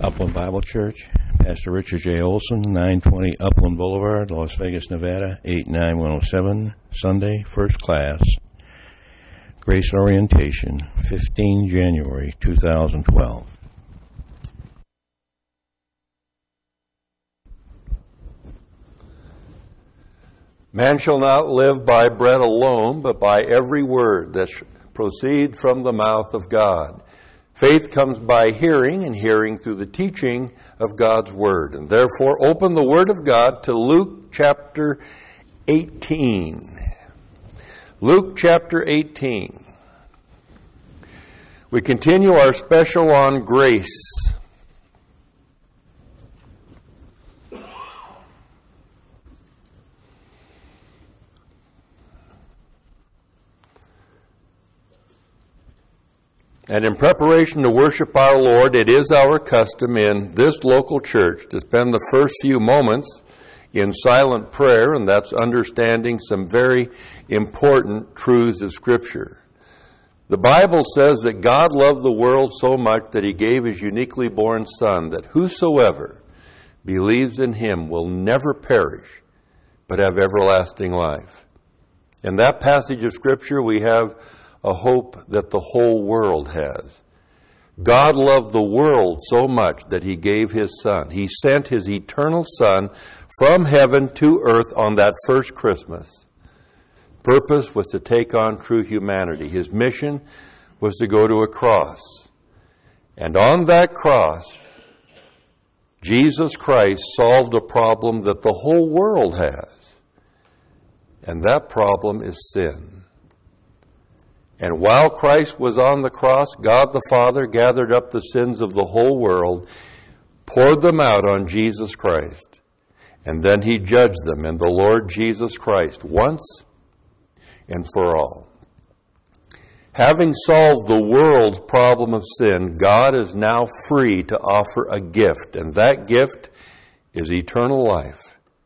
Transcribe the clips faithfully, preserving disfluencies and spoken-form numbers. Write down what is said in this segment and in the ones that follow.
Upland Bible Church, Pastor Richard J. Olson, nine twenty Upland Boulevard, Las Vegas, Nevada, eight nine one oh seven, Sunday, first class. Grace Orientation, the fifteenth of January, two thousand twelve. Man shall not live by bread alone, but by every word that proceeds from the mouth of God. Faith comes by hearing, and hearing through the teaching of God's Word. And therefore, open the Word of God to Luke chapter eighteen. Luke chapter eighteen. We continue our special on grace. And in preparation to worship our Lord, it is our custom in this local church to spend the first few moments in silent prayer, and that's understanding some very important truths of Scripture. The Bible says that God loved the world so much that He gave His uniquely born Son, that whosoever believes in Him will never perish, but have everlasting life. In that passage of Scripture, we have a hope that the whole world has. God loved the world so much that He gave His Son. He sent His eternal Son from heaven to earth on that first Christmas. Purpose was to take on true humanity. His mission was to go to a cross. And on that cross, Jesus Christ solved a problem that the whole world has. And that problem is sin. And while Christ was on the cross, God the Father gathered up the sins of the whole world, poured them out on Jesus Christ, and then He judged them in the Lord Jesus Christ once and for all. Having solved the world's problem of sin, God is now free to offer a gift, and that gift is eternal life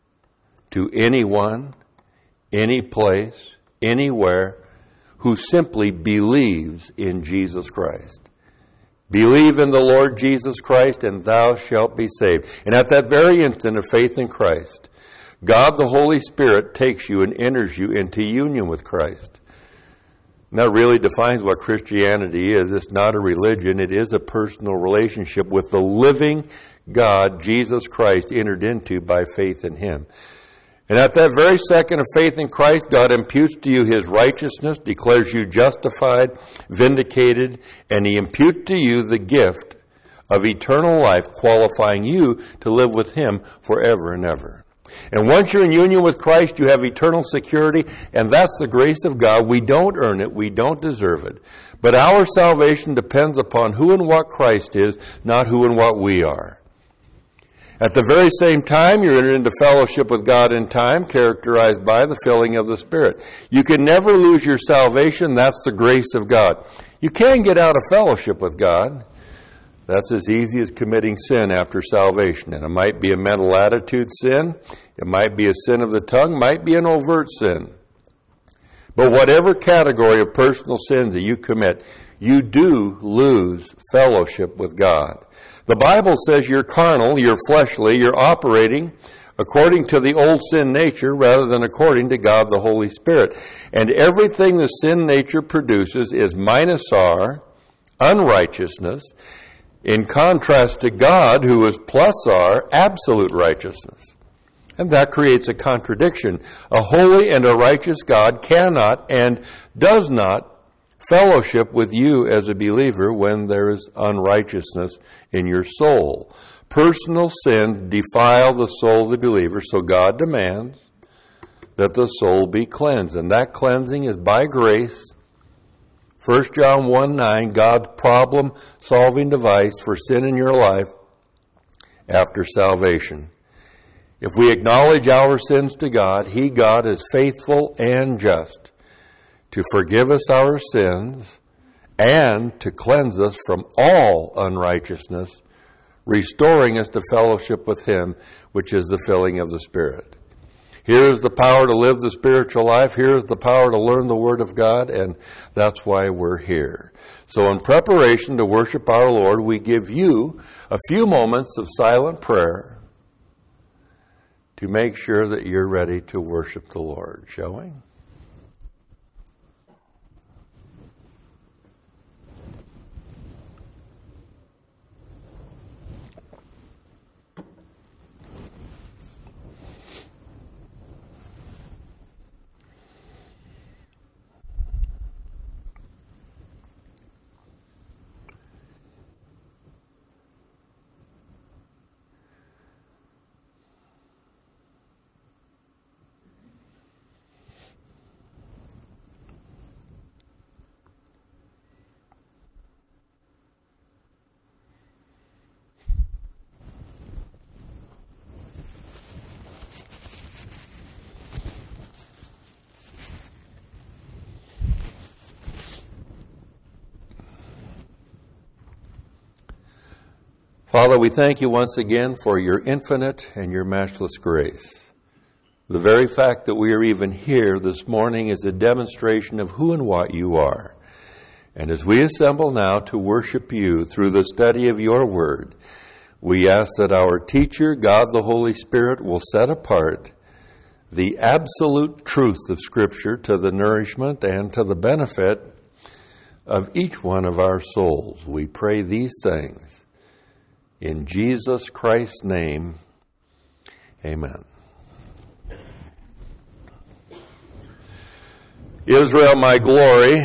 to anyone, any place, anywhere, who simply believes in Jesus Christ. Believe in the Lord Jesus Christ, and thou shalt be saved. And at that very instant of faith in Christ, God the Holy Spirit takes you and enters you into union with Christ. And that really defines what Christianity is. It's not a religion. It is a personal relationship with the living God, Jesus Christ, entered into by faith in Him. And at that very second of faith in Christ, God imputes to you His righteousness, declares you justified, vindicated, and He imputes to you the gift of eternal life, qualifying you to live with Him forever and ever. And once you're in union with Christ, you have eternal security, and that's the grace of God. We don't earn it. We don't deserve it. But our salvation depends upon who and what Christ is, not who and what we are. At the very same time, you're entered into fellowship with God in time, characterized by the filling of the Spirit. You can never lose your salvation. That's the grace of God. You can get out of fellowship with God. That's as easy as committing sin after salvation. And it might be a mental attitude sin. It might be a sin of the tongue. It might be an overt sin. But whatever category of personal sins that you commit, you do lose fellowship with God. The Bible says you're carnal, you're fleshly, you're operating according to the old sin nature rather than according to God the Holy Spirit. And everything the sin nature produces is minus R, unrighteousness, in contrast to God, who is plus R, absolute righteousness. And that creates a contradiction. A holy and a righteous God cannot and does not fellowship with you as a believer when there is unrighteousness in your soul. Personal sin defile the soul of the believer, so God demands that the soul be cleansed. And that cleansing is by grace. First John one nine, God's problem-solving device for sin in your life after salvation. If we acknowledge our sins to God, He, God, is faithful and just to forgive us our sins and to cleanse us from all unrighteousness, restoring us to fellowship with Him, which is the filling of the Spirit. Here is the power to live the spiritual life. Here is the power to learn the Word of God, and that's why we're here. So in preparation to worship our Lord, we give you a few moments of silent prayer to make sure that you're ready to worship the Lord, shall we? Father, we thank you once again for your infinite and your matchless grace. The very fact that we are even here this morning is a demonstration of who and what you are. And as we assemble now to worship you through the study of your word, we ask that our teacher, God the Holy Spirit, will set apart the absolute truth of Scripture to the nourishment and to the benefit of each one of our souls. We pray these things in Jesus Christ's name, amen. Israel, my glory,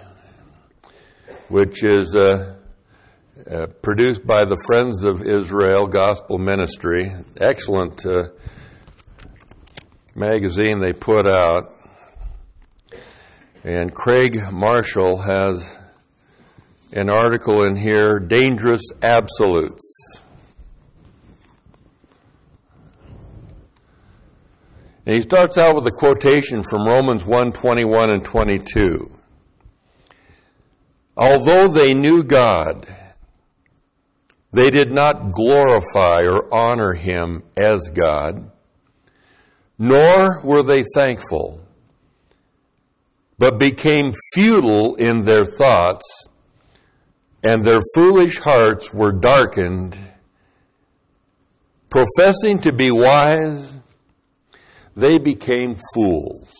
which is uh, uh, produced by the Friends of Israel Gospel Ministry. Excellent uh, magazine they put out. And Craig Marshall has an article in here, Dangerous Absolutes. And he starts out with a quotation from Romans one, twenty-one and twenty-two. Although they knew God, they did not glorify or honor him as God, nor were they thankful, but became futile in their thoughts, and their foolish hearts were darkened. Professing to be wise, they became fools.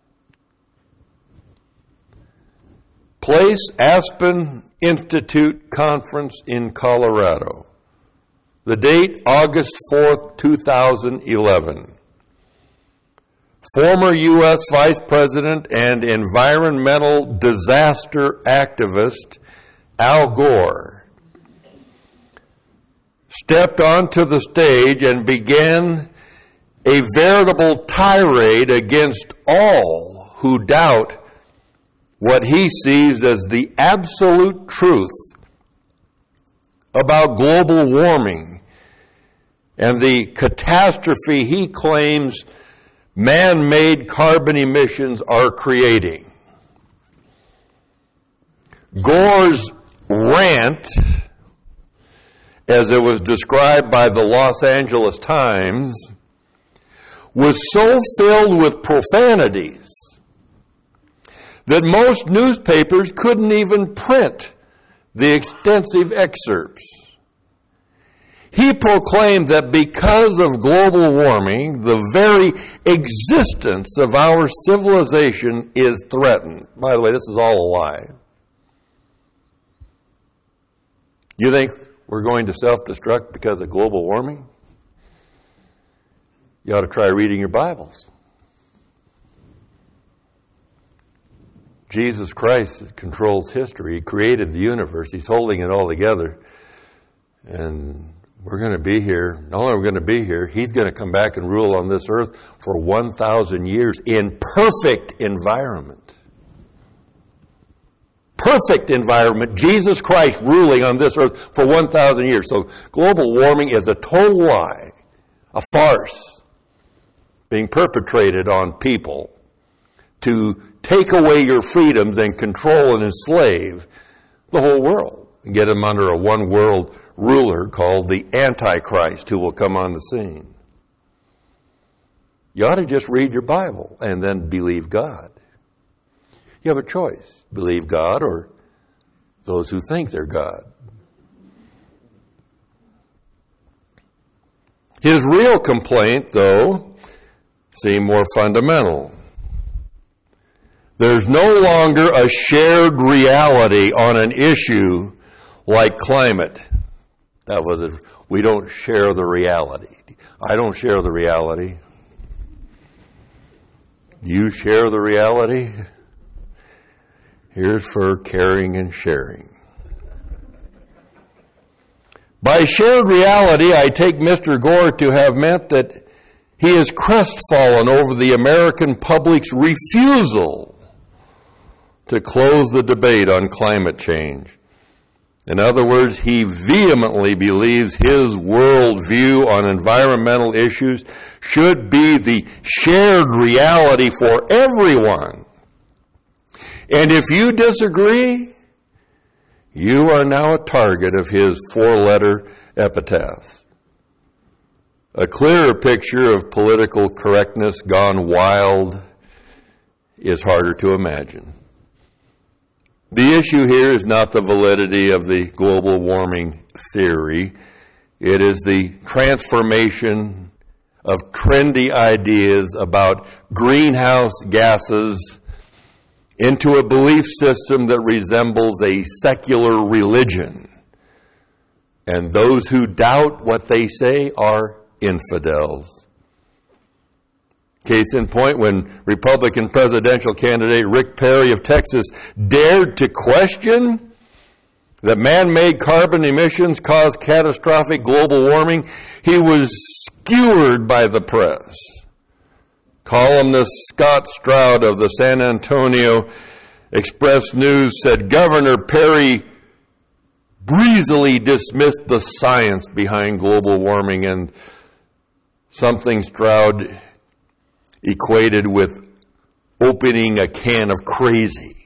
Place, Aspen Institute Conference in Colorado. The date, August fourth, two thousand eleven. Former U S Vice President and environmental disaster activist Al Gore stepped onto the stage and began a veritable tirade against all who doubt what he sees as the absolute truth about global warming and the catastrophe he claims man-made carbon emissions are creating. Gore's rant, as it was described by the Los Angeles Times, was so filled with profanities that most newspapers couldn't even print the extensive excerpts. He proclaimed that because of global warming, the very existence of our civilization is threatened. By the way, this is all a lie. You think we're going to self-destruct because of global warming? You ought to try reading your Bibles. Jesus Christ controls history. He created the universe. He's holding it all together. And we're going to be here. Not only are we going to be here, he's going to come back and rule on this earth for one thousand years in perfect environment. Perfect environment. Jesus Christ ruling on this earth for one thousand years. So global warming is a total lie, a farce being perpetrated on people to take away your freedoms and control and enslave the whole world and get them under a one world ruler called the Antichrist who will come on the scene. You ought to just read your Bible and then believe God. You have a choice. Believe God or those who think they're God. His real complaint, though, seemed more fundamental. There's no longer a shared reality on an issue like climate. That was it. We don't share the reality. I don't share the reality. Do you share the reality? Here's for caring and sharing. By shared reality, I take Mister Gore to have meant that he is crestfallen over the American public's refusal to close the debate on climate change. In other words, he vehemently believes his worldview on environmental issues should be the shared reality for everyone. And if you disagree, you are now a target of his four-letter epitaph. A clearer picture of political correctness gone wild is harder to imagine. The issue here is not the validity of the global warming theory. It is the transformation of trendy ideas about greenhouse gases into a belief system that resembles a secular religion. And those who doubt what they say are infidels. Case in point, when Republican presidential candidate Rick Perry of Texas dared to question that man-made carbon emissions cause catastrophic global warming, he was skewered by the press. Columnist Scott Stroud of the San Antonio Express News said Governor Perry breezily dismissed the science behind global warming, and something Stroud equated with opening a can of crazy.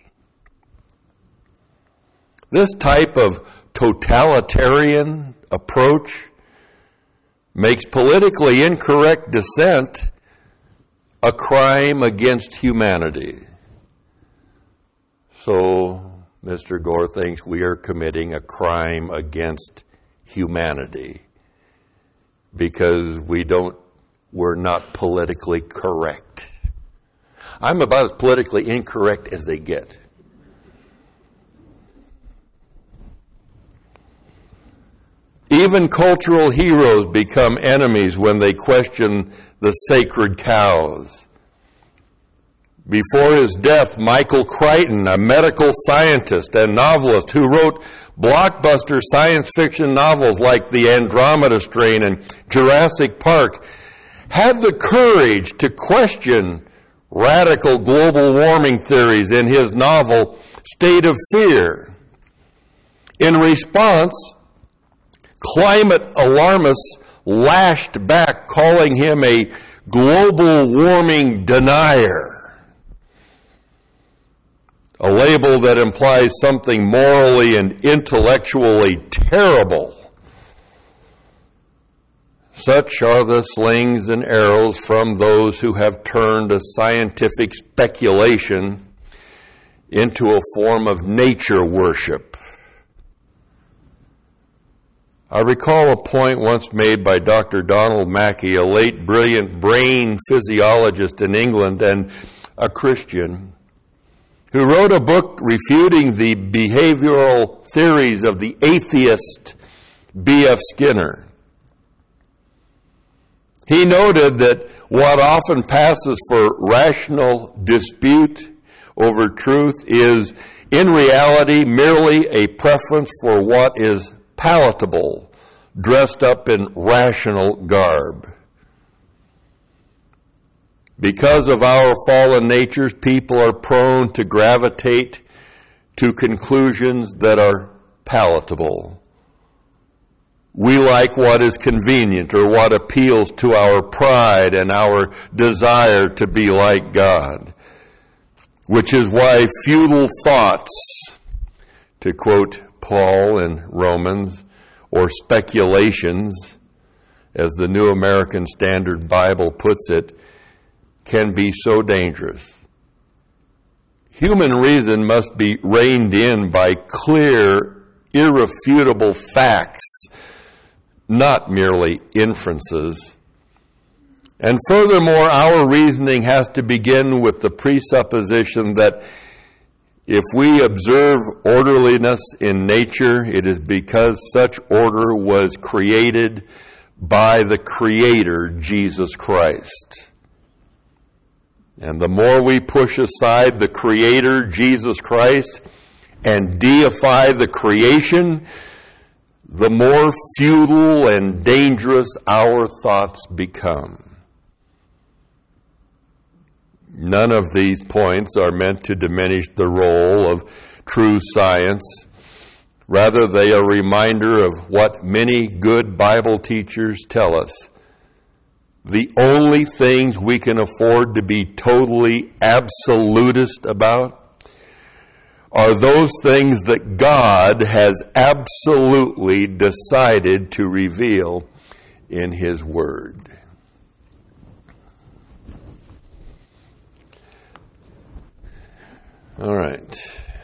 This type of totalitarian approach makes politically incorrect dissent a crime against humanity. So, Mister Gore thinks we are committing a crime against humanity because we don't, we're not politically correct. I'm about as politically incorrect as they get. Even cultural heroes become enemies when they question the sacred cows. Before his death, Michael Crichton, a medical scientist and novelist who wrote blockbuster science fiction novels like The Andromeda Strain and Jurassic Park, had the courage to question radical global warming theories in his novel State of Fear. In response, climate alarmists lashed back, calling him a global warming denier, a label that implies something morally and intellectually terrible. Such are the slings and arrows from those who have turned a scientific speculation into a form of nature worship. I recall a point once made by Doctor Donald Mackey, a late brilliant brain physiologist in England and a Christian, who wrote a book refuting the behavioral theories of the atheist B F Skinner. He noted that what often passes for rational dispute over truth is, in reality, merely a preference for what is palatable, dressed up in rational garb. Because of our fallen natures, people are prone to gravitate to conclusions that are palatable. We like what is convenient or what appeals to our pride and our desire to be like God, which is why futile thoughts, to quote Paul in Romans, or speculations, as the New American Standard Bible puts it, can be so dangerous. Human reason must be reined in by clear, irrefutable facts, not merely inferences. And furthermore, our reasoning has to begin with the presupposition that if we observe orderliness in nature, it is because such order was created by the Creator, Jesus Christ. And the more we push aside the Creator, Jesus Christ, and deify the creation, the more futile and dangerous our thoughts become. None of these points are meant to diminish the role of true science. Rather, they are a reminder of what many good Bible teachers tell us. The only things we can afford to be totally absolutist about are those things that God has absolutely decided to reveal in His Word. All right.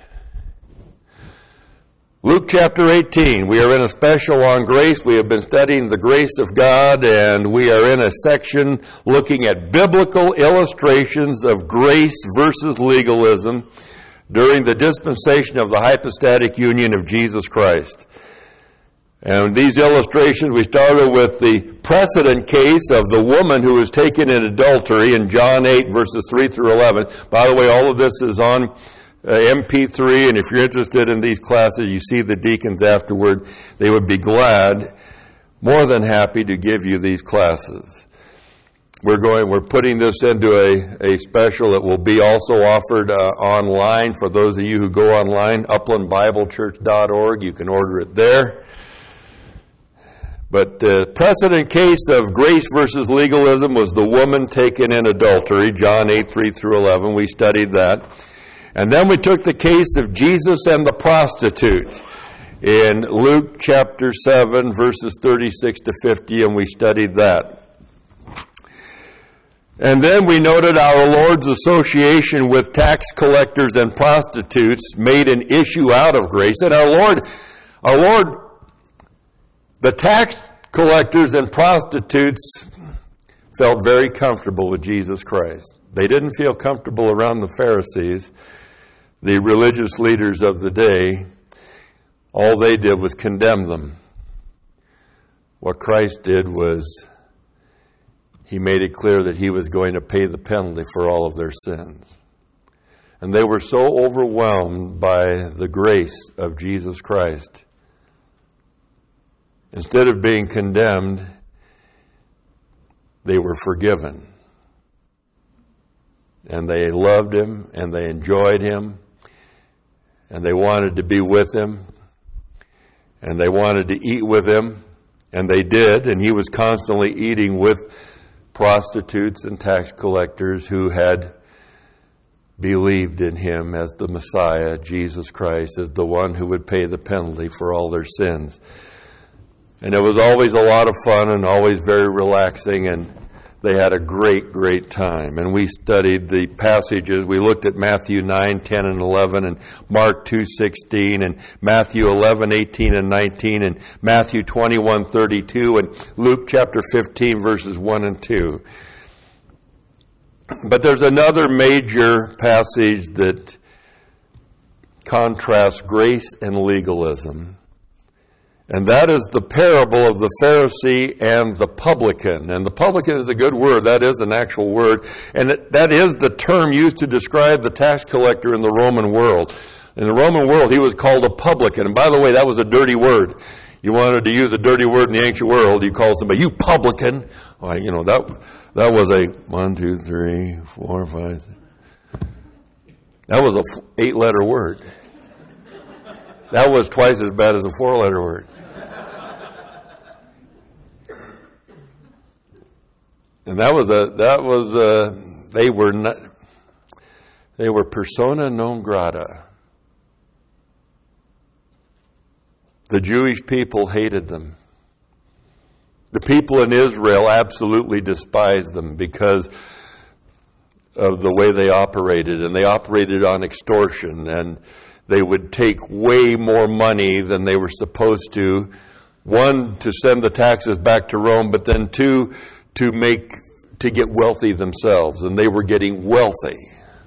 Luke chapter eighteen. We are in a special on grace. We have been studying the grace of God, and we are in a section looking at biblical illustrations of grace versus legalism during the dispensation of the hypostatic union of Jesus Christ. And these illustrations, we started with the precedent case of the woman who was taken in adultery in John eight, verses three through eleven. By the way, all of this is on uh, M P three, and if you're interested in these classes, you see the deacons afterward. They would be glad, more than happy, to give you these classes. We're going, we're putting this into a, a special that will be also offered uh, online for those of you who go online, upland bible church dot org. You can order it there. But the precedent case of grace versus legalism was the woman taken in adultery, John eight, three through eleven. We studied that. And then we took the case of Jesus and the prostitute in Luke chapter seven, verses thirty-six to fifty, and we studied that. And then we noted our Lord's association with tax collectors and prostitutes made an issue out of grace. And our Lord, our Lord, the tax collectors and prostitutes felt very comfortable with Jesus Christ. They didn't feel comfortable around the Pharisees, the religious leaders of the day. All they did was condemn them. What Christ did was He made it clear that He was going to pay the penalty for all of their sins. And they were so overwhelmed by the grace of Jesus Christ. Instead of being condemned, they were forgiven. And they loved Him, and they enjoyed Him, and they wanted to be with Him, and they wanted to eat with Him, and they did, and He was constantly eating with prostitutes and tax collectors who had believed in Him as the Messiah, Jesus Christ, as the one who would pay the penalty for all their sins. And it was always a lot of fun and always very relaxing, and they had a great, great time. And we studied the passages. We looked at Matthew nine, ten, and eleven, and Mark two, sixteen, and Matthew eleven, eighteen, and nineteen, and Matthew twenty-one, thirty-two, and Luke chapter fifteen, verses one and two. But there's another major passage that contrasts grace and legalism. And that is the parable of the Pharisee and the publican. And the publican is a good word. That is an actual word. And it, that is the term used to describe the tax collector in the Roman world. In the Roman world, he was called a publican. And by the way, that was a dirty word. You wanted to use a dirty word in the ancient world, you called somebody, you publican. Well, you know, that that was a one, two, three, four, five, six. That was a eight-letter word. That was twice as bad as a four-letter word. And that was a, that was a, they were not, they were persona non grata. The Jewish people hated them. The people in Israel absolutely despised them because of the way they operated, and they operated on extortion, and they would take way more money than they were supposed to. One, to send the taxes back to Rome, but then two, to make, to get wealthy themselves. And they were getting wealthy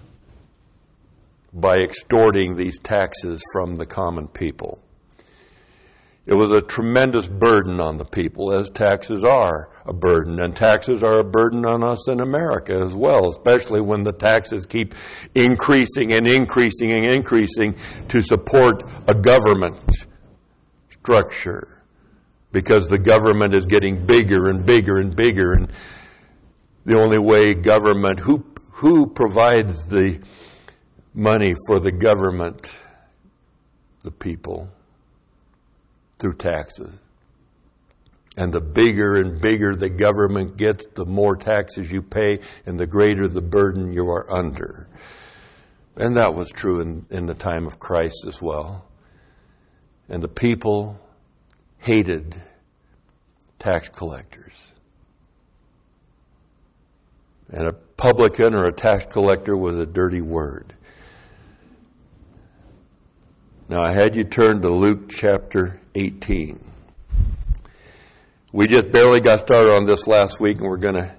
by extorting these taxes from the common people. It was a tremendous burden on the people, as taxes are a burden. And taxes are a burden on us in America as well, especially when the taxes keep increasing and increasing and increasing to support a government structure. Because the government is getting bigger and bigger and bigger. And the only way government, who, who provides the money for the government? The people. Through taxes. And the bigger and bigger the government gets, the more taxes you pay, and the greater the burden you are under. And that was true in, in the time of Christ as well. And the people hated tax collectors. And a publican or a tax collector was a dirty word. Now, I had you turn to Luke chapter eighteen. We just barely got started on this last week, and we're going to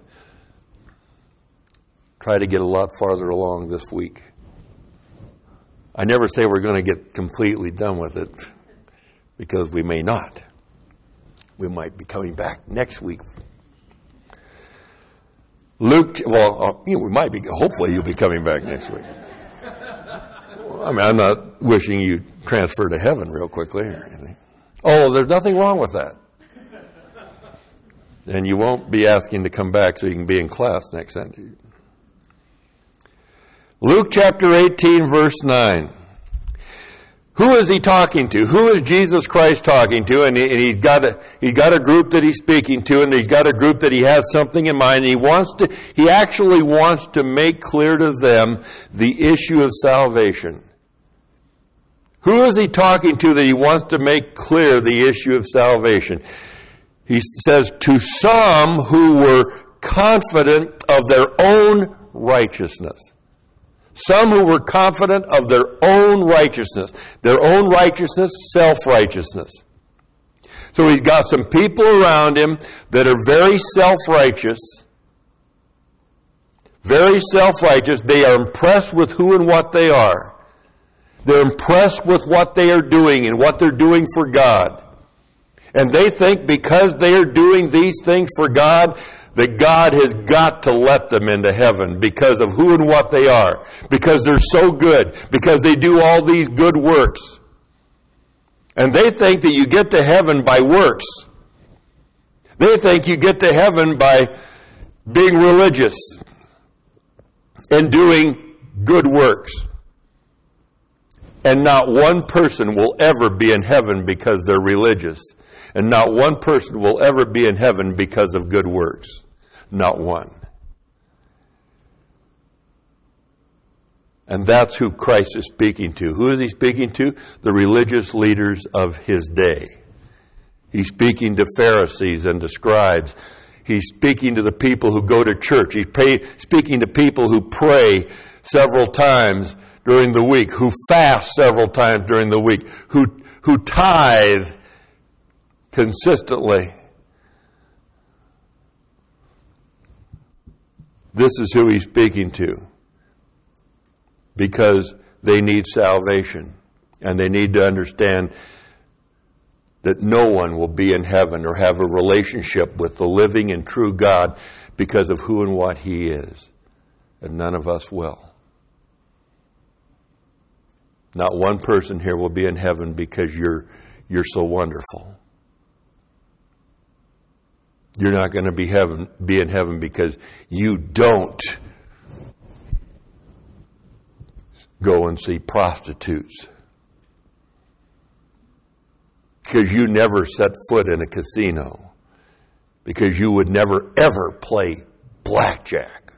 try to get a lot farther along this week. I never say we're going to get completely done with it, because we may not. We might be coming back next week. Luke, well, uh, you know, we might be, hopefully you'll be coming back next week. I mean, I'm not wishing you transfer to heaven real quickly or anything. Oh, there's nothing wrong with that. And you won't be asking to come back so you can be in class next Sunday. Luke chapter eighteen, verse nine. Who is he talking to? Who is Jesus Christ talking to? And, he, and he's got a he's got a group that he's speaking to, and he's got a group that he has something in mind. And he wants to he actually wants to make clear to them the issue of salvation. Who is he talking to that he wants to make clear the issue of salvation? He says, to some who were confident of their own righteousness. Some who were confident of their own righteousness. Their own righteousness, self-righteousness. So he's got some people around him that are very self-righteous. Very self-righteous. They are impressed with who and what they are. They're impressed with what they are doing and what they're doing for God. And they think because they are doing these things for God, that God has got to let them into heaven because of who and what they are. Because they're so good. Because they do all these good works. And they think that you get to heaven by works. They think you get to heaven by being religious and doing good works. And not one person will ever be in heaven because they're religious. And not one person will ever be in heaven because of good works. Not one. And that's who Christ is speaking to. Who is he speaking to? The religious leaders of his day. He's speaking to Pharisees and to scribes. He's speaking to the people who go to church. He's pay, speaking to people who pray several times during the week, who fast several times during the week, who who tithe consistently. This is who he's speaking to. Because they need salvation. And they need to understand that no one will be in heaven or have a relationship with the living and true God because of who and what he is. And none of us will. Not one person here will be in heaven because you're you're so wonderful. You're not going to be heaven be in heaven because you don't go and see prostitutes. Because you never set foot in a casino. Because you would never ever play blackjack.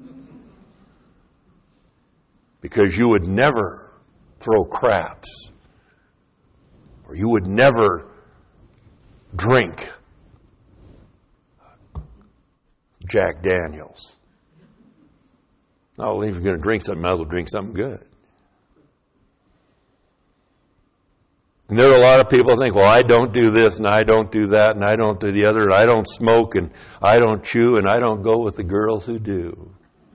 Because you would never throw craps. Or you would never drink Jack Daniels. Oh, if you're going to drink something, might as well drink something good. And there are a lot of people who think, well, I don't do this, and I don't do that, and I don't do the other, and I don't smoke, and I don't chew, and I don't go with the girls who do.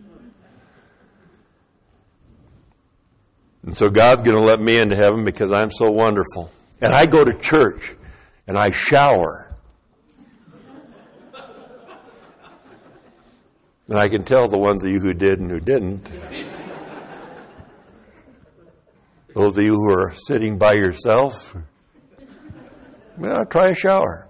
And so God's going to let me into heaven because I'm so wonderful. And I go to church, and I shower. And I can tell the ones of you who did and who didn't. Those of you who are sitting by yourself, well, try a shower.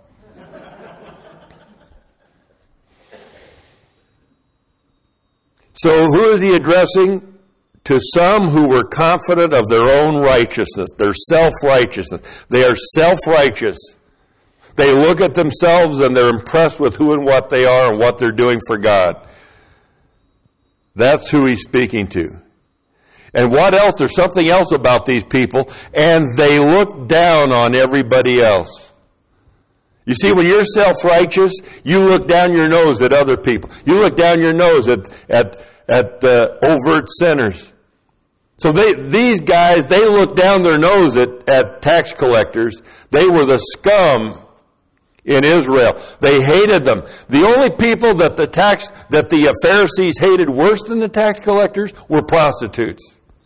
So who is he addressing? To some who were confident of their own righteousness, their self-righteousness. They are self-righteous. They look at themselves and they're impressed with who and what they are and what they're doing for God. That's who he's speaking to. And what else? There's something else about these people, and they look down on everybody else. You see, when you're self-righteous, you look down your nose at other people. You look down your nose at at at uh, overt sinners. So they these guys, they look down their nose at, at tax collectors. They were the scum in Israel. They hated them. The only people that the tax that the Pharisees hated worse than the tax collectors were prostitutes.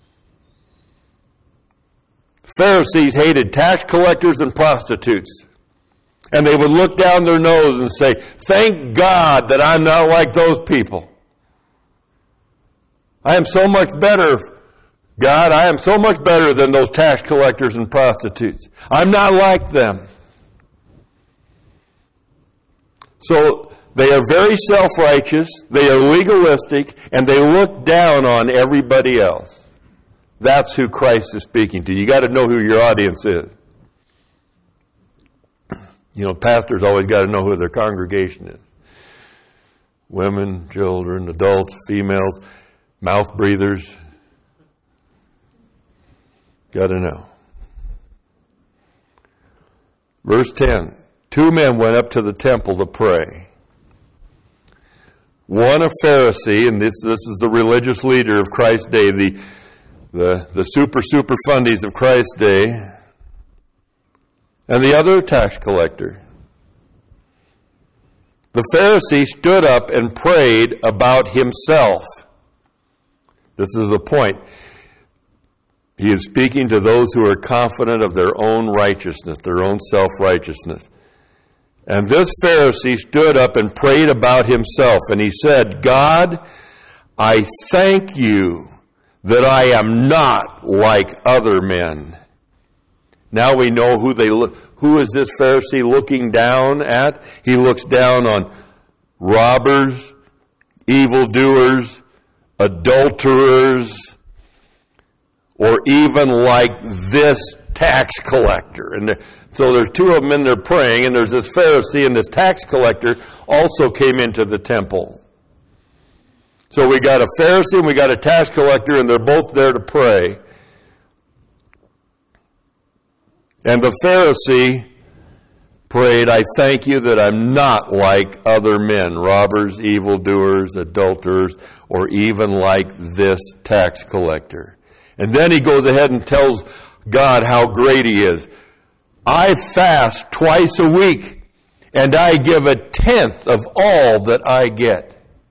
Pharisees hated tax collectors and prostitutes. And they would look down their nose and say, thank God that I'm not like those people. I am so much better, God, I am so much better than those tax collectors and prostitutes. I'm not like them. So they are very self-righteous, they are legalistic, and they look down on everybody else. That's who Christ is speaking to. You got to know who your audience is. You know, pastors always got to know who their congregation is. Women, children, adults, females, mouth breathers. Got to know. Verse ten. Two men went up to the temple to pray. One a Pharisee, and this, this is the religious leader of Christ's day, the The, the super, super fundies of Christ's day, and the other tax collector. The Pharisee stood up and prayed about himself. This is the point. He is speaking to those who are confident of their own righteousness, their own self-righteousness. And this Pharisee stood up and prayed about himself, and he said, God, I thank you that I am not like other men. Now we know who they look. Who is this Pharisee looking down at? He looks down on robbers, evildoers, adulterers, or even like this tax collector. And there, so there's two of them in there praying, and there's this Pharisee, and this tax collector also came into the temple. So we got a Pharisee and we got a tax collector, and they're both there to pray. And the Pharisee prayed, I thank you that I'm not like other men, robbers, evildoers, adulterers, or even like this tax collector. And then he goes ahead and tells God how great he is. I fast twice a week, and I give a tenth of all that I get.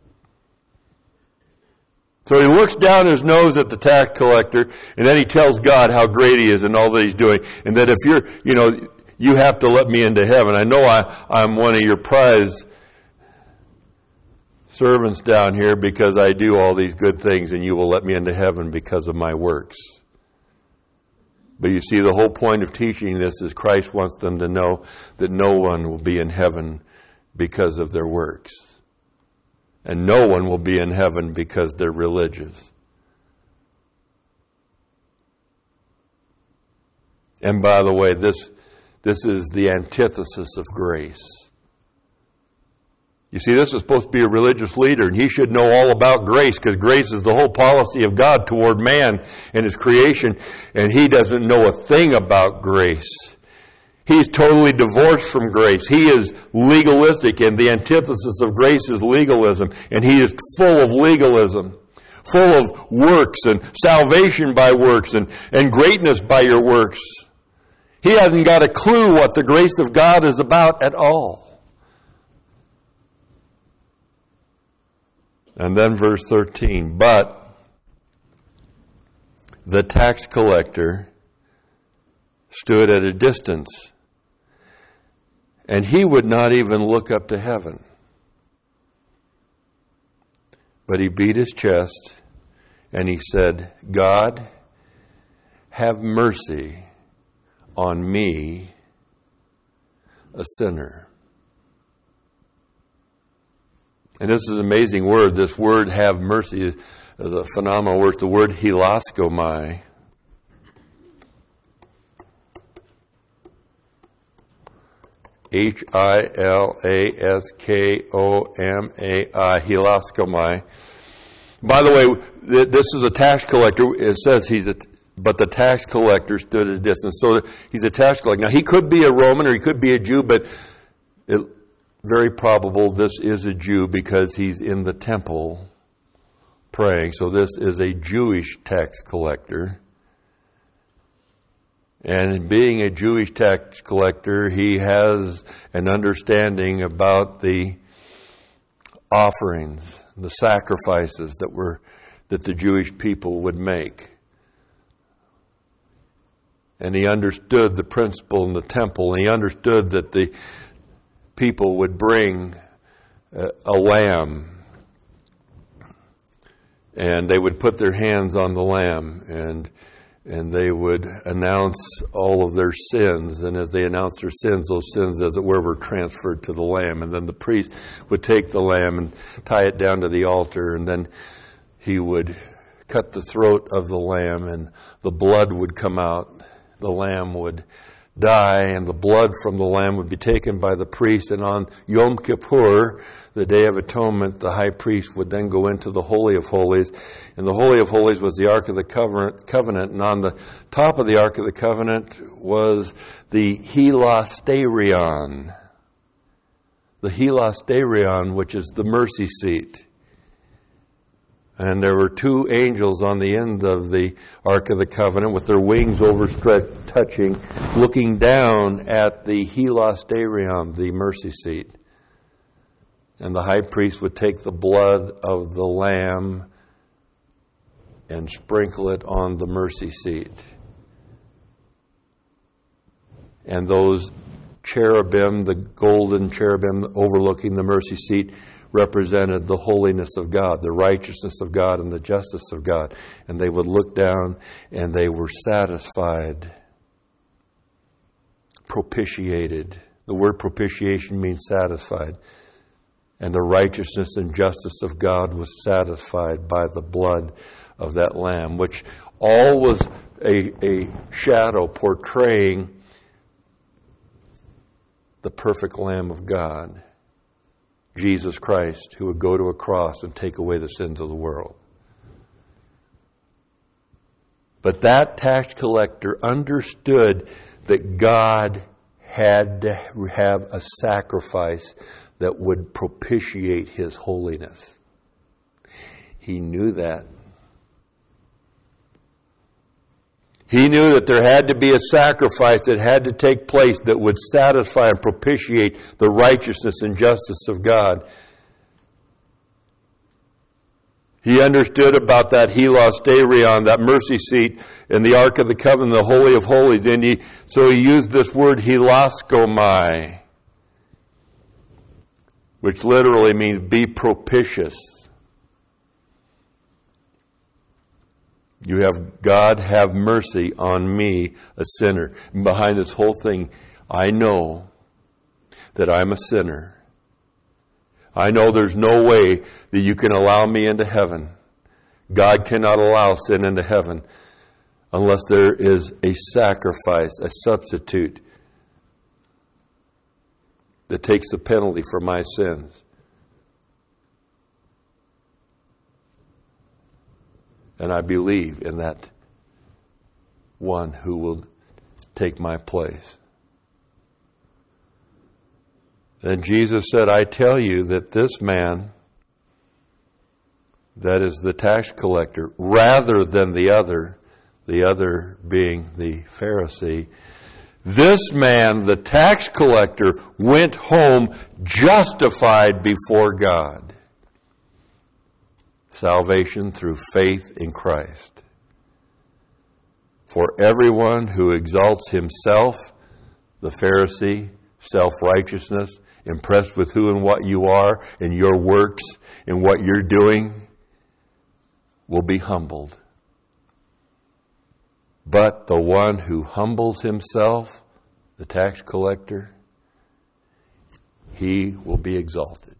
So he looks down his nose at the tax collector, and then he tells God how great he is and all that he's doing. And that if you're, you know, you have to let me into heaven. I know I, I'm one of your prize servants down here because I do all these good things, and you will let me into heaven because of my works. But you see, the whole point of teaching this is Christ wants them to know that no one will be in heaven because of their works. And no one will be in heaven because they're religious. And by the way, this, this is the antithesis of grace. You see, this is supposed to be a religious leader, and he should know all about grace, because grace is the whole policy of God toward man and his creation, and he doesn't know a thing about grace. He's totally divorced from grace. He is legalistic, and the antithesis of grace is legalism, and he is full of legalism, full of works and salvation by works and, and greatness by your works. He hasn't got a clue what the grace of God is about at all. And then verse thirteen, but the tax collector stood at a distance, and he would not even look up to heaven. But he beat his chest, and he said, God, have mercy on me, a sinner. And this is an amazing word. This word, have mercy, is a phenomenal word. It's the word hilaskomai. H I L A S K O M A I, hilaskomai. By the way, this is a tax collector. It says he's a, but the tax collector stood at a distance. So he's a tax collector. Now, he could be a Roman or he could be a Jew, but it, very probable this is a Jew because he's in the temple praying. So this is a Jewish tax collector. And being a Jewish tax collector, he has an understanding about the offerings, the sacrifices that were that the Jewish people would make. And he understood the principle in the temple, and he understood that the people would bring a, a lamb, and they would put their hands on the lamb, and and they would announce all of their sins, and as they announced their sins, those sins, as it were, were transferred to the lamb, and then the priest would take the lamb and tie it down to the altar, and then he would cut the throat of the lamb, and the blood would come out. The lamb would die, and the blood from the lamb would be taken by the priest, and on Yom Kippur, the Day of Atonement, the high priest would then go into the Holy of Holies, and the Holy of Holies was the Ark of the Covenant, and on the top of the Ark of the Covenant was the hilasterion, the hilasterion, which is the mercy seat. And there were two angels on the end of the Ark of the Covenant with their wings overstretched, touching, looking down at the hilasterion, the mercy seat. And the high priest would take the blood of the lamb and sprinkle it on the mercy seat. And those cherubim, the golden cherubim overlooking the mercy seat, represented the holiness of God, the righteousness of God, and the justice of God. And they would look down and they were satisfied, propitiated. The word propitiation means satisfied. And the righteousness and justice of God was satisfied by the blood of that lamb, which all was a, a shadow portraying the perfect Lamb of God, Jesus Christ, who would go to a cross and take away the sins of the world. But that tax collector understood that God had to have a sacrifice that would propitiate His holiness. He knew that. He knew that there had to be a sacrifice that had to take place that would satisfy and propitiate the righteousness and justice of God. He understood about that hilasterion, that mercy seat in the Ark of the Covenant, the Holy of Holies. And he, so he used this word hilaskomai, which literally means be propitious. You have, God, have mercy on me, a sinner. And behind this whole thing, I know that I'm a sinner. I know there's no way that you can allow me into heaven. God cannot allow sin into heaven unless there is a sacrifice, a substitute that takes the penalty for my sins. And I believe in that one who will take my place. Then Jesus said, I tell you that this man that is the tax collector, rather than the other, the other being the Pharisee. This man, the tax collector, went home justified before God. Salvation through faith in Christ. For everyone who exalts himself, the Pharisee, self-righteousness, impressed with who and what you are and your works and what you're doing, will be humbled. But the one who humbles himself, the tax collector, he will be exalted.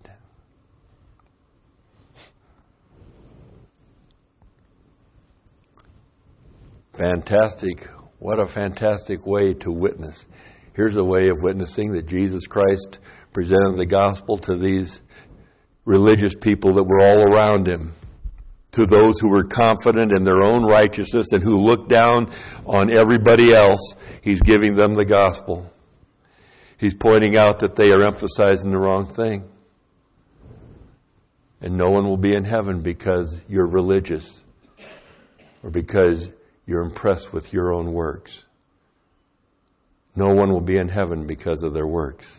Fantastic. What a fantastic way to witness. Here's a way of witnessing that Jesus Christ presented the gospel to these religious people that were all around him. To those who were confident in their own righteousness and who looked down on everybody else, he's giving them the gospel. He's pointing out that they are emphasizing the wrong thing. And no one will be in heaven because you're religious or because you're impressed with your own works. No one will be in heaven because of their works.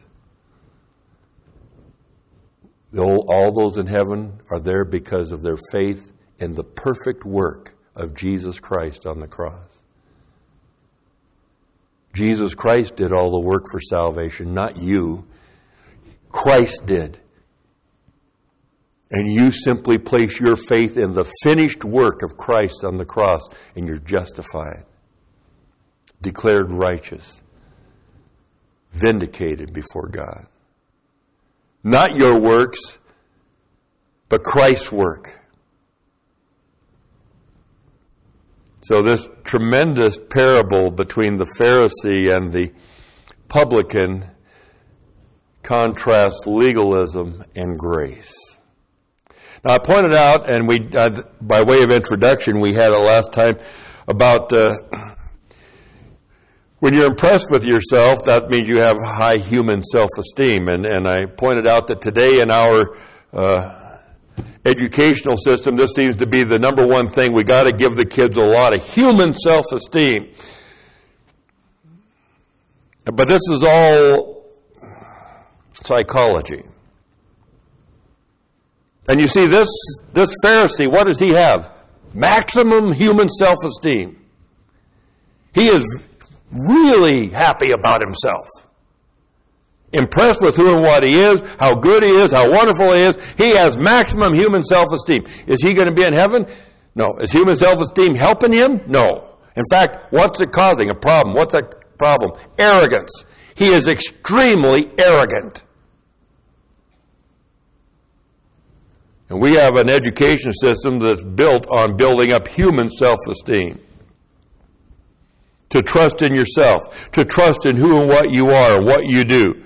All those in heaven are there because of their faith in the perfect work of Jesus Christ on the cross. Jesus Christ did all the work for salvation, not you. Christ did. And you simply place your faith in the finished work of Christ on the cross, and you're justified, declared righteous, vindicated before God. Not your works, but Christ's work. So this tremendous parable between the Pharisee and the publican contrasts legalism and grace. Now I pointed out, and we, uh, by way of introduction, we had it last time, about uh, when you're impressed with yourself, that means you have high human self-esteem. And, and I pointed out that today in our uh, educational system, this seems to be the number one thing. We got to give the kids a lot of human self-esteem. But this is all psychology. And you see, this, this Pharisee, what does he have? Maximum human self-esteem. He is really happy about himself. Impressed with who and what he is, how good he is, how wonderful he is. He has maximum human self-esteem. Is he going to be in heaven? No. Is human self-esteem helping him? No. In fact, what's it causing? A problem. What's that problem? Arrogance. He is extremely arrogant. And we have an education system that's built on building up human self-esteem. To trust in yourself. To trust in who and what you are and what you do.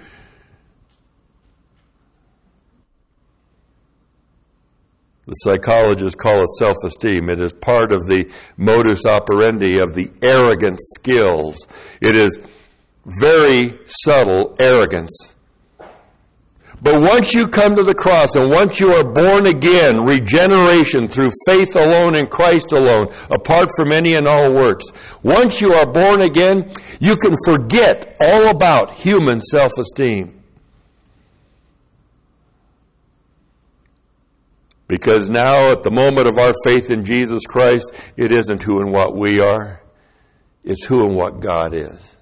The psychologists call it self-esteem. It is part of the modus operandi of the arrogant skills. It is very subtle arrogance. But once you come to the cross and once you are born again, regeneration through faith alone in Christ alone, apart from any and all works, once you are born again, you can forget all about human self-esteem. Because now, at the moment of our faith in Jesus Christ, it isn't who and what we are. It's who and what God is.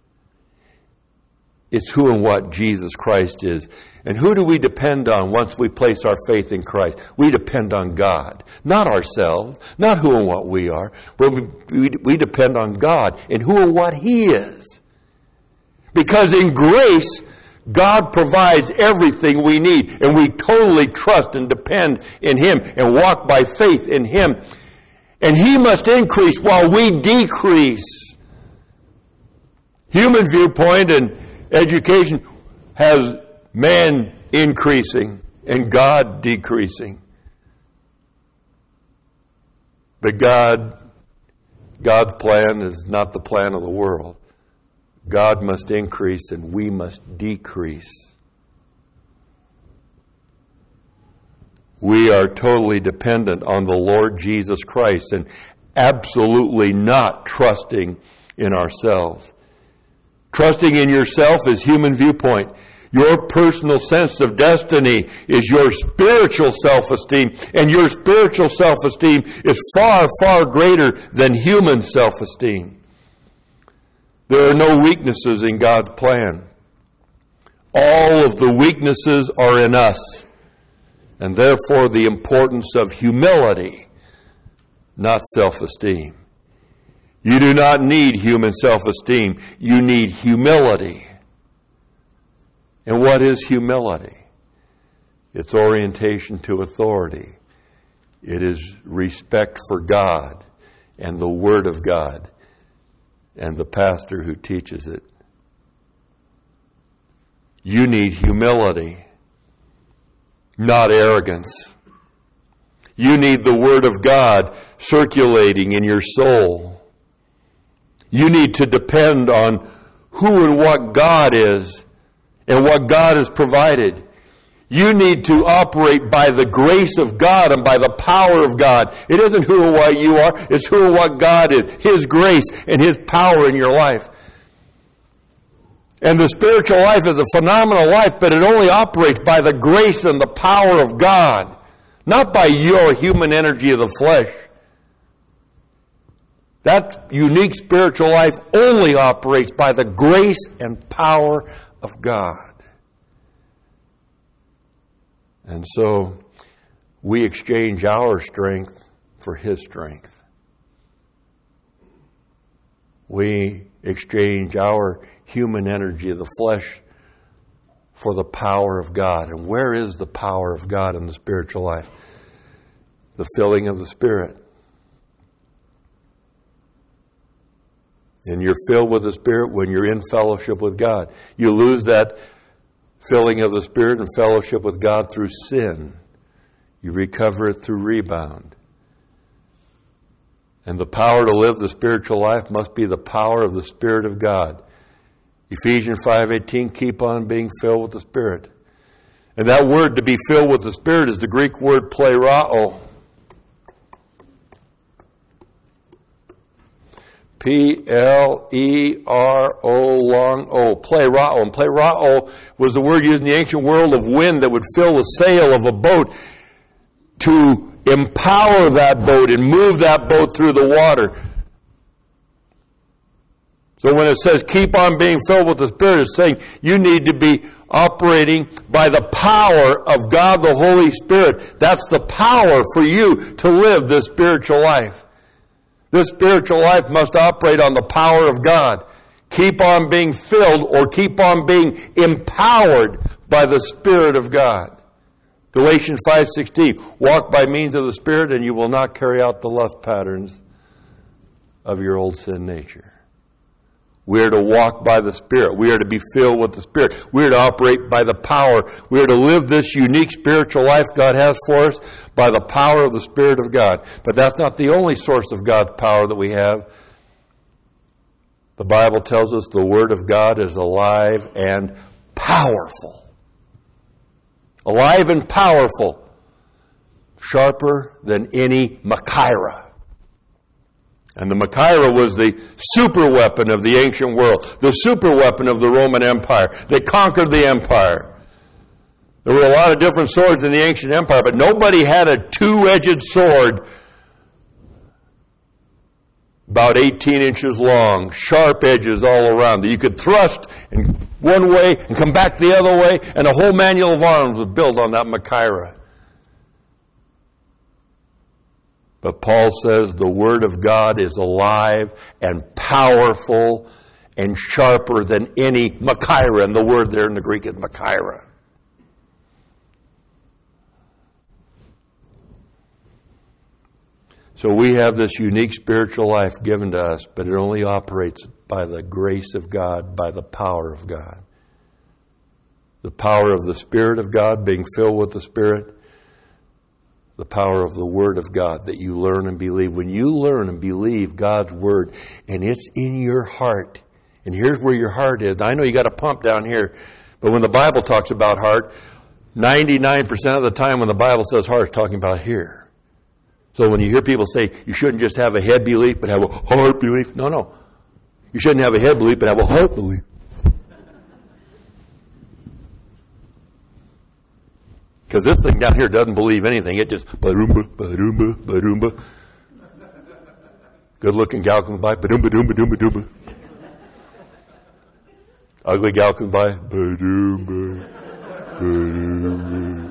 It's who and what Jesus Christ is. And who do we depend on once we place our faith in Christ? We depend on God. Not ourselves, not who and what we are, but we, we, we depend on God and who and what He is. Because in grace, God provides everything we need, and we totally trust and depend in Him and walk by faith in Him. And He must increase while we decrease. Human viewpoint and education has man increasing and God decreasing. But God, God's plan is not the plan of the world. God must increase and we must decrease. We are totally dependent on the Lord Jesus Christ and absolutely not trusting in ourselves. Trusting in yourself is human viewpoint. Your personal sense of destiny is your spiritual self-esteem, and your spiritual self-esteem is far, far greater than human self-esteem. There are no weaknesses in God's plan. All of the weaknesses are in us, and therefore the importance of humility, not self-esteem. You do not need human self-esteem. You need humility. And what is humility? It's orientation to authority. It is respect for God and the Word of God and the pastor who teaches it. You need humility, not arrogance. You need the Word of God circulating in your soul. You need to depend on who and what God is and what God has provided. You need to operate by the grace of God and by the power of God. It isn't who and what you are, it's who and what God is. His grace and His power in your life. And the spiritual life is a phenomenal life, but it only operates by the grace and the power of God, not by your human energy of the flesh. That unique spiritual life only operates by the grace and power of God. And so we exchange our strength for His strength. We exchange our human energy of the flesh for the power of God. And where is the power of God in the spiritual life? The filling of the Spirit. And you're filled with the Spirit when you're in fellowship with God. You lose that filling of the Spirit and fellowship with God through sin. You recover it through rebound. And the power to live the spiritual life must be the power of the Spirit of God. Ephesians five eighteen, keep on being filled with the Spirit. And that word to be filled with the Spirit is the Greek word plerao. P L E R O long O. Plerao. And plerao was the word used in the ancient world of wind that would fill the sail of a boat to empower that boat and move that boat through the water. So when it says keep on being filled with the Spirit, it's saying you need to be operating by the power of God the Holy Spirit. That's the power for you to live this spiritual life. This spiritual life must operate on the power of God. Keep on being filled or keep on being empowered by the Spirit of God. Galatians five sixteen, walk by means of the Spirit and you will not carry out the lust patterns of your old sin nature. We are to walk by the Spirit. We are to be filled with the Spirit. We are to operate by the power. We are to live this unique spiritual life God has for us by the power of the Spirit of God. But that's not the only source of God's power that we have. The Bible tells us the Word of God is alive and powerful. Alive and powerful. Sharper than any Machaira. And the Machaira was the super weapon of the ancient world, the super weapon of the Roman Empire. They conquered the empire. There were a lot of different swords in the ancient empire, but nobody had a two-edged sword about eighteen inches long, sharp edges all around that you could thrust in one way and come back the other way, and a whole manual of arms was built on that Machaira. But Paul says the Word of God is alive and powerful and sharper than any Machaira. And the word there in the Greek is Machaira. So we have this unique spiritual life given to us, but it only operates by the grace of God, by the power of God. The power of the Spirit of God, being filled with the Spirit. The power of the Word of God that you learn and believe. When you learn and believe God's Word and it's in your heart, and here's where your heart is. I know you got a pump down here, but when the Bible talks about heart, ninety-nine percent of the time when the Bible says heart, it's talking about here. So when you hear people say you shouldn't just have a head belief but have a heart belief, no, no. You shouldn't have a head belief but have a heart belief. Because this thing down here doesn't believe anything. It just ba-doomba, ba-doomba, ba-doomba. Good looking gal comes by, ba-doomba, doomba, doomba, doomba. Ugly gal comes by, ba-doomba, ba-doomba.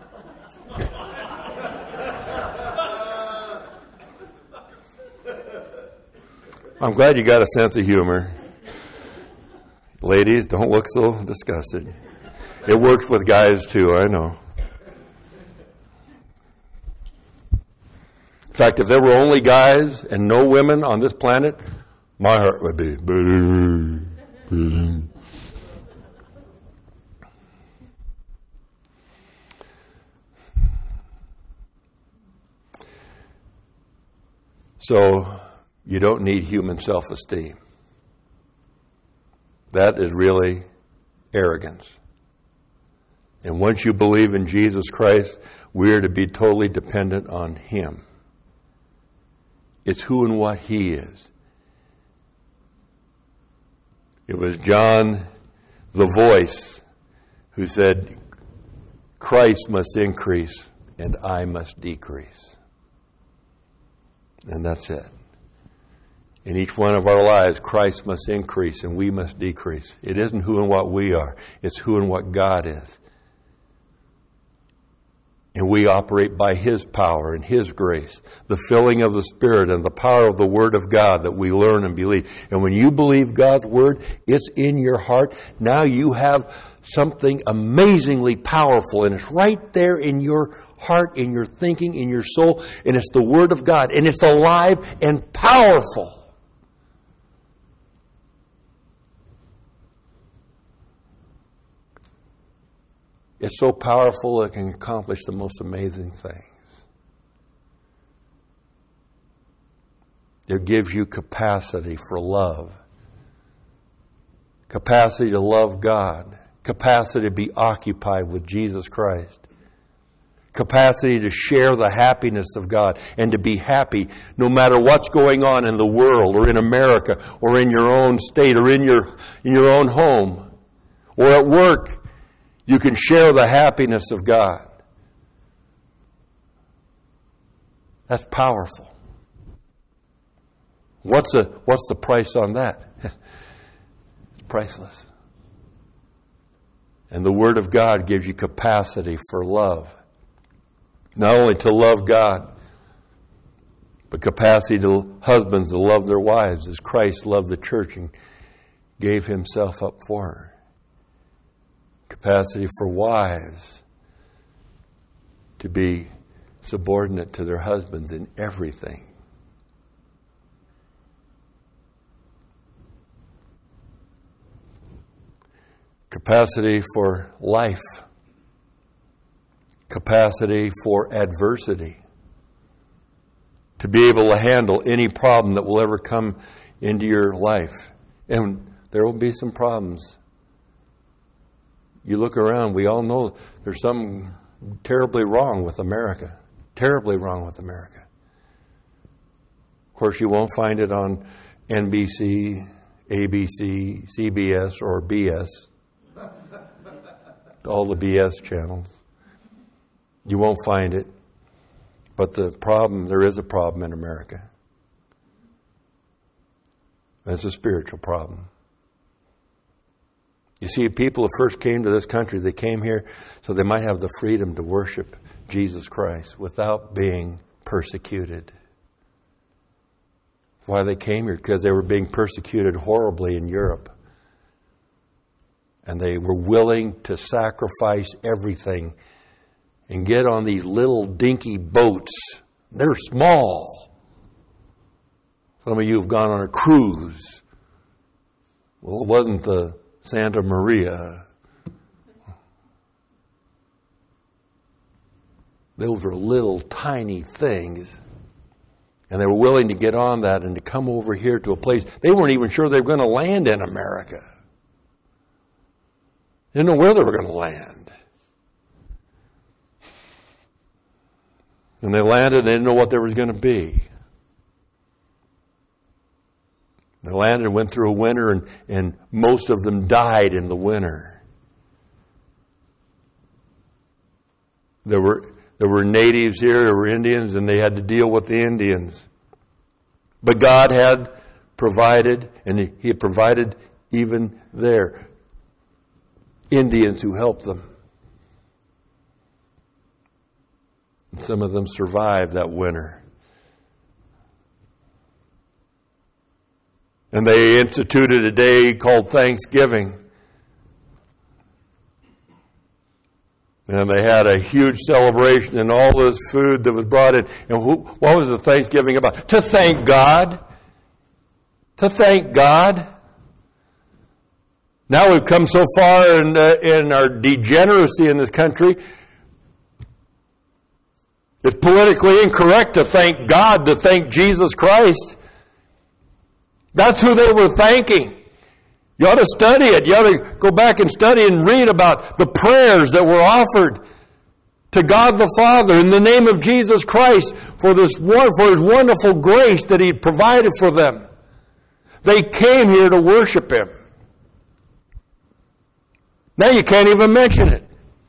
I'm glad you got a sense of humor. Ladies, don't look so disgusted. It works with guys too, I know. In fact, if there were only guys and no women on this planet, my heart would be. So, you don't need human self-esteem. That is really arrogance. And once you believe in Jesus Christ, we are to be totally dependent on Him. It's who and what He is. It was John, the voice, who said, Christ must increase and I must decrease. And that's it. In each one of our lives, Christ must increase and we must decrease. It isn't who and what we are. It's who and what God is. And we operate by His power and His grace, the filling of the Spirit and the power of the Word of God that we learn and believe. And when you believe God's Word, it's in your heart. Now you have something amazingly powerful, and it's right there in your heart, in your thinking, in your soul, and it's the Word of God, and it's alive and powerful. It's so powerful it can accomplish the most amazing things. It gives you capacity for love, capacity to love God, capacity to be occupied with Jesus Christ, capacity to share the happiness of God and to be happy no matter what's going on in the world or in America or in your own state or in your, in your own home or at work. You can share the happiness of God. That's powerful. What's the, what's the price on that? It's priceless. And the Word of God gives you capacity for love. Not only to love God, but capacity to husbands to love their wives as Christ loved the church and gave Himself up for her. Capacity for wives to be subordinate to their husbands in everything. Capacity for life. Capacity for adversity. To be able to handle any problem that will ever come into your life. And there will be some problems. You look around, we all know there's something terribly wrong with America. Terribly wrong with America. Of course, you won't find it on N B C, A B C, C B S, or B S. All the B S channels. You won't find it. But the problem, there is a problem in America. It's a spiritual problem. You see, people who first came to this country, they came here so they might have the freedom to worship Jesus Christ without being persecuted. Why they came here? Because they were being persecuted horribly in Europe. And they were willing to sacrifice everything and get on these little dinky boats. They're small. Some of you have gone on a cruise. Well, it wasn't the Santa Maria. Those were little tiny things. And they were willing to get on that and to come over here to a place. They weren't even sure they were going to land in America. They didn't know where they were going to land. And they landed and they didn't know what there was going to be. They landed and went through a winter, and, and most of them died in the winter. There were there were natives here, there were Indians, and they had to deal with the Indians. But God had provided, and He, he had provided even there Indians who helped them. And some of them survived that winter. And they instituted a day called Thanksgiving. And they had a huge celebration and all this food that was brought in. And who, what was the Thanksgiving about? To thank God. To thank God. Now we've come so far in, uh, in our degeneracy in this country. It's politically incorrect to thank God, to thank Jesus Christ. That's who they were thanking. You ought to study it. You ought to go back and study and read about the prayers that were offered to God the Father in the name of Jesus Christ for this for His wonderful grace that He provided for them. They came here to worship Him. Now you can't even mention it.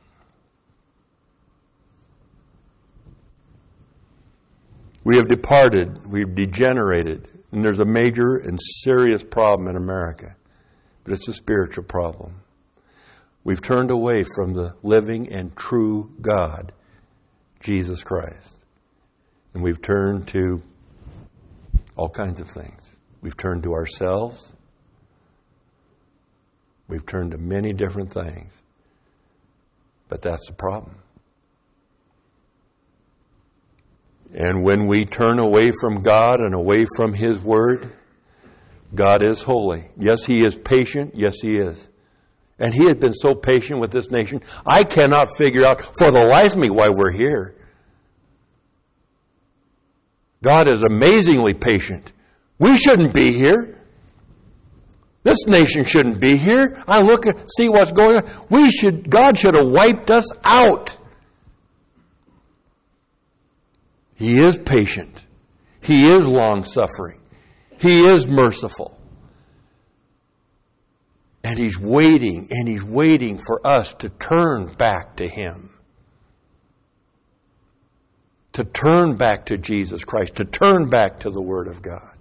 We have departed. We've degenerated. And there's a major and serious problem in America. But it's a spiritual problem. We've turned away from the living and true God, Jesus Christ. And we've turned to all kinds of things. We've turned to ourselves. We've turned to many different things. But that's the problem. And when we turn away from God and away from His Word, God is holy. Yes, He is patient. Yes, He is. And He has been so patient with this nation. I cannot figure out for the life of me why we're here. God is amazingly patient. We shouldn't be here. This nation shouldn't be here. I look at, see what's going on. We should, God should have wiped us out. He is patient. He is long-suffering. He is merciful. And He's waiting, and He's waiting for us to turn back to Him. To turn back to Jesus Christ. To turn back to the Word of God.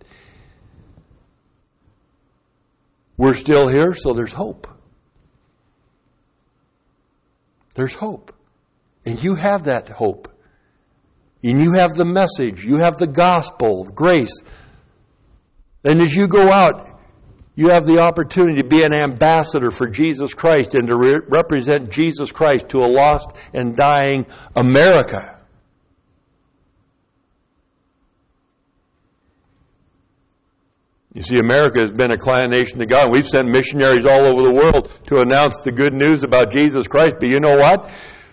We're still here, so there's hope. There's hope. And you have that hope. And you have the message. You have the gospel of grace. And as you go out, you have the opportunity to be an ambassador for Jesus Christ and to re- represent Jesus Christ to a lost and dying America. You see, America has been a client nation to God. We've sent missionaries all over the world to announce the good news about Jesus Christ. But you know what?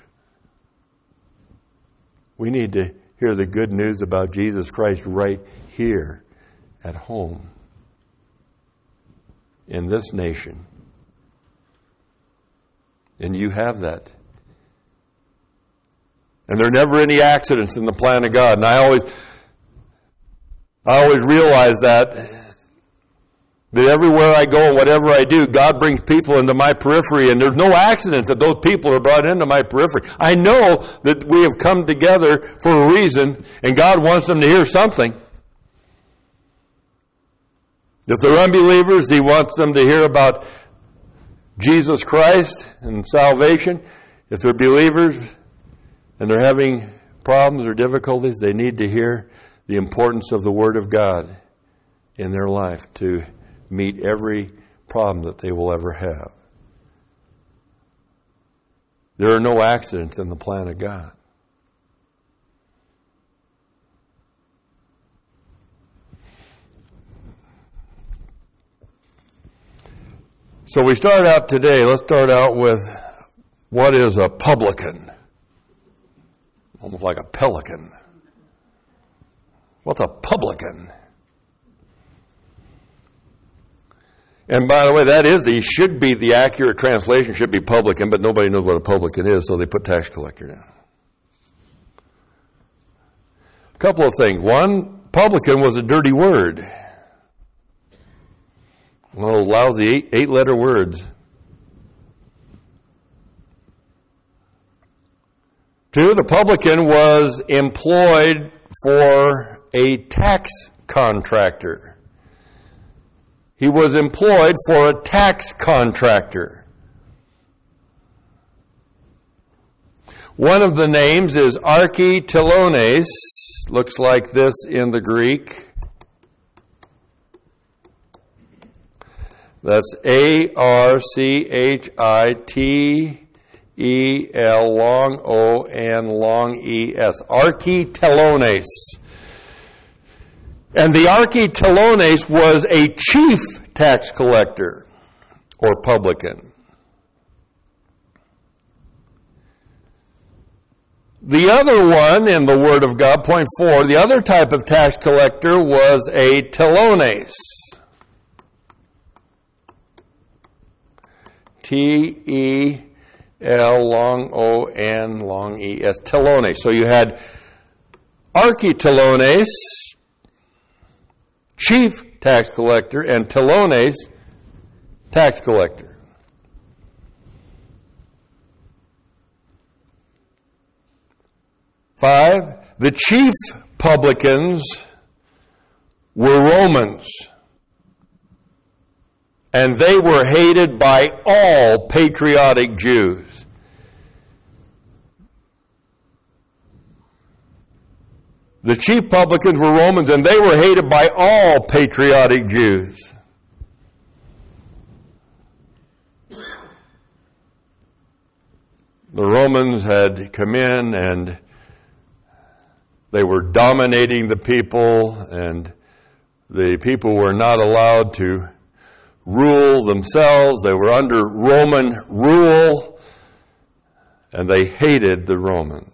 We need to hear the good news about Jesus Christ right here at home in this nation. And you have that. And there are never any accidents in the plan of God. And I always, I always realize that. That everywhere I go, whatever I do, God brings people into my periphery, and there's no accident that those people are brought into my periphery. I know that we have come together for a reason, and God wants them to hear something. If they're unbelievers, He wants them to hear about Jesus Christ and salvation. If they're believers and they're having problems or difficulties, they need to hear the importance of the Word of God in their life to meet every problem that they will ever have. There are no accidents in the plan of God. So we start out today, let's start out with what is a publican? Almost like a pelican. What's a publican? And by the way, that is the, should be the accurate translation, should be publican, but nobody knows what a publican is, so they put tax collector down. couple of things. One, publican was a dirty word. One of those lousy eight, eight-letter words. Two, the publican was employed for a tax contractor. He was employed for a tax contractor. One of the names is Architelones. Looks like this in the Greek. That's A R C H I T E L long O N long E S. Architelones. And the Architelones was a chief tax collector or publican. The other one in the Word of God, point four, the other type of tax collector was a telones. T E L long O N long E S. Telones. So you had Architelones, chief tax collector, and telones, tax collector. Five, the chief publicans were Romans, and they were hated by all patriotic Jews. The chief publicans were Romans, and they were hated by all patriotic Jews. The Romans had come in and they were dominating the people, and the people were not allowed to rule themselves. They were under Roman rule, and they hated the Romans.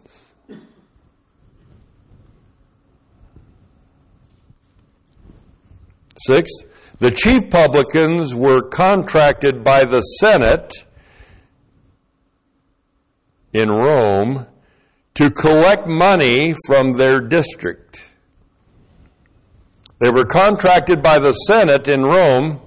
Six, the chief publicans were contracted by the Senate in Rome to collect money from their district. They were contracted by the Senate in Rome.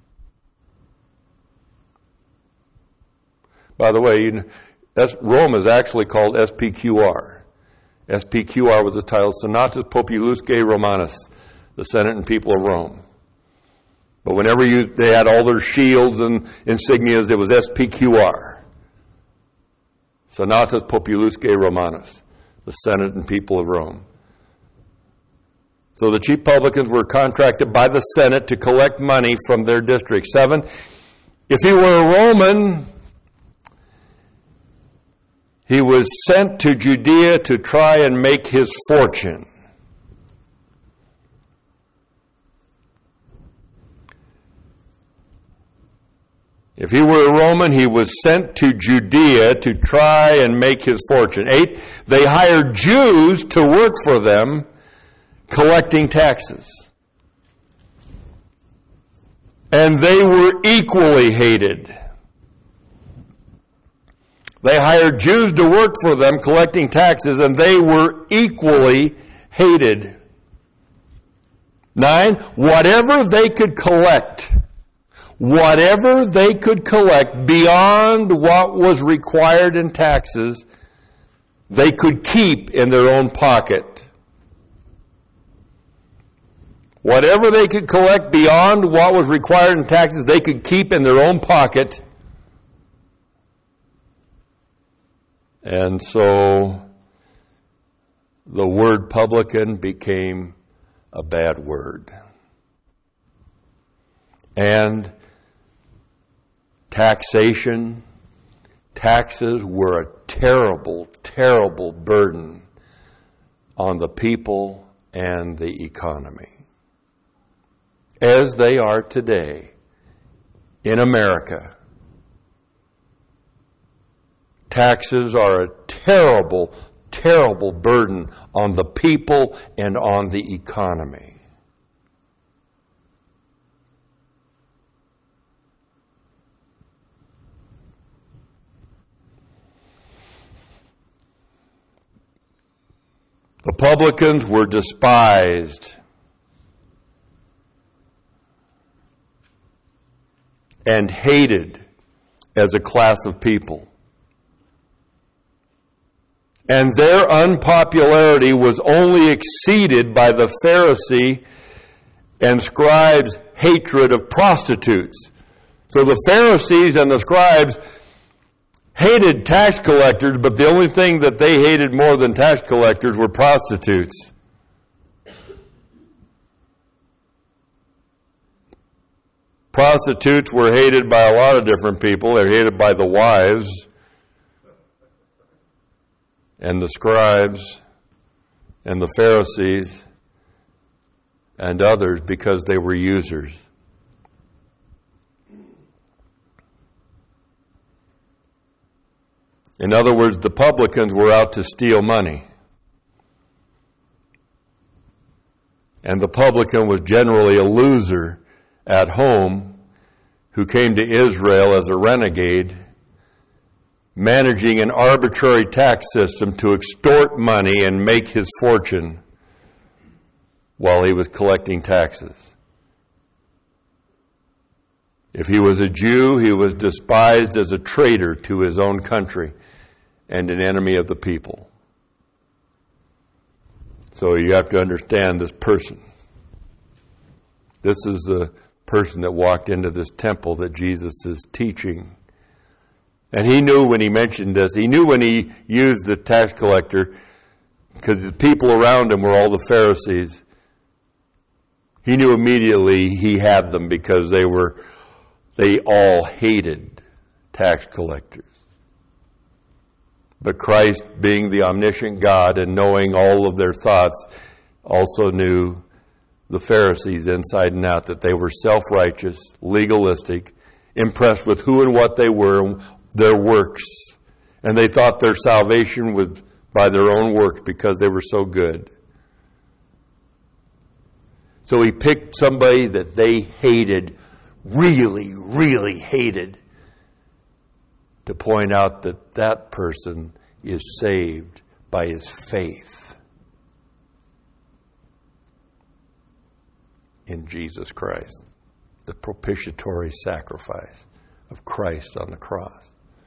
By the way, you know, that's, Rome is actually called S P Q R. S P Q R was the title, Senatus Populusque Romanus, the Senate and people of Rome. But whenever you, they had all their shields and insignias, it was S P Q R. Senatus Populusque Romanus, the Senate and people of Rome. So the chief publicans were contracted by the Senate to collect money from their district. Seven, if he were a Roman, he was sent to Judea to try and make his fortune. If he were a Roman, he was sent to Judea to try and make his fortune. Eight, they hired Jews to work for them, collecting taxes. And they were equally hated. They hired Jews to work for them, collecting taxes, and they were equally hated. Nine, whatever they could collect, whatever they could collect beyond what was required in taxes, they could keep in their own pocket. Whatever they could collect beyond what was required in taxes, they could keep in their own pocket. And so the word publican became a bad word. And taxation, taxes were a terrible, terrible burden on the people and the economy, as they are today in America. Taxes are a terrible, terrible burden on the people and on the economy. The publicans were despised and hated as a class of people. And their unpopularity was only exceeded by the Pharisee and scribes' hatred of prostitutes. So the Pharisees and the scribes hated tax collectors, but the only thing that they hated more than tax collectors were prostitutes. Prostitutes were hated by a lot of different people. They're hated by the wives and the scribes and the Pharisees and others because they were users. In other words, the publicans were out to steal money. And the publican was generally a loser at home who came to Israel as a renegade, managing an arbitrary tax system to extort money and make his fortune while he was collecting taxes. If he was a Jew, he was despised as a traitor to his own country and an enemy of the people. So you have to understand this person. This is the person that walked into this temple that Jesus is teaching. And he knew when he mentioned this, he knew when he used the tax collector, because the people around him were all the Pharisees. He knew immediately he had them because they were, they all hated tax collectors. But Christ, being the omniscient God and knowing all of their thoughts, also knew the Pharisees inside and out, that they were self-righteous, legalistic, impressed with who and what they were, their works. And they thought their salvation was by their own works because they were so good. So he picked somebody that they hated, really, really hated, to point out that that person is saved by his faith in Jesus Christ, the propitiatory sacrifice of Christ on the cross.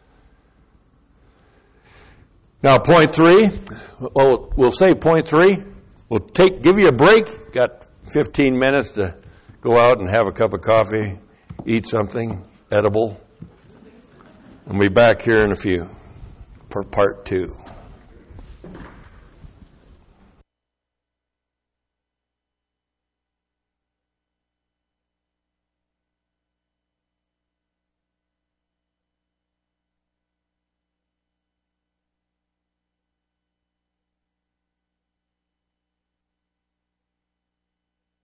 Now, point three. Well, we'll say point three. We'll take, give you a break. Got fifteen minutes to go out and have a cup of coffee, eat something edible. We'll be back here in a few for part two.